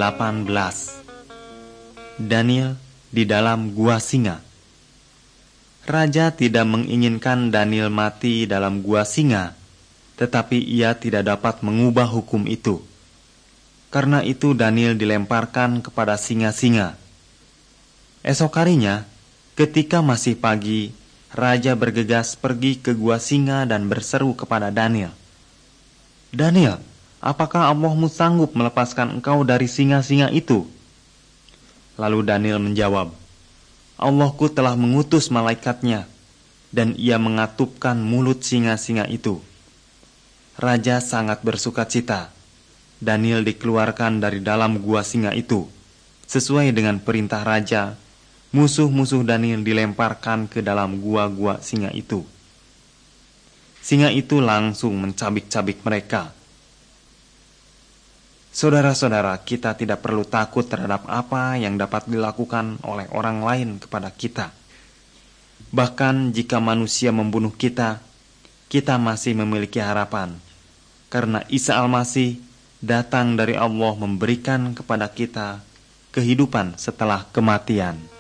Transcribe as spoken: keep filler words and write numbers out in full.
delapan belas. Daniel di dalam gua singa. Raja tidak menginginkan Daniel mati dalam gua singa, tetapi ia tidak dapat mengubah hukum itu. Karena itu Daniel dilemparkan kepada singa-singa. Esok harinya, ketika masih pagi, Raja bergegas pergi ke gua singa dan berseru kepada Daniel, "Daniel, apakah Allahmu sanggup melepaskan engkau dari singa-singa itu?" Lalu Daniel menjawab, "Allahku telah mengutus malaikatnya, dan ia mengatupkan mulut singa-singa itu." Raja sangat bersukacita. Daniel dikeluarkan dari dalam gua singa itu. Sesuai dengan perintah raja, musuh-musuh Daniel dilemparkan ke dalam gua-gua singa itu. Singa itu langsung mencabik-cabik mereka. Saudara-saudara, kita tidak perlu takut terhadap apa yang dapat dilakukan oleh orang lain kepada kita. Bahkan jika manusia membunuh kita, kita masih memiliki harapan. Karena Isa Al-Masih datang dari Allah memberikan kepada kita kehidupan setelah kematian.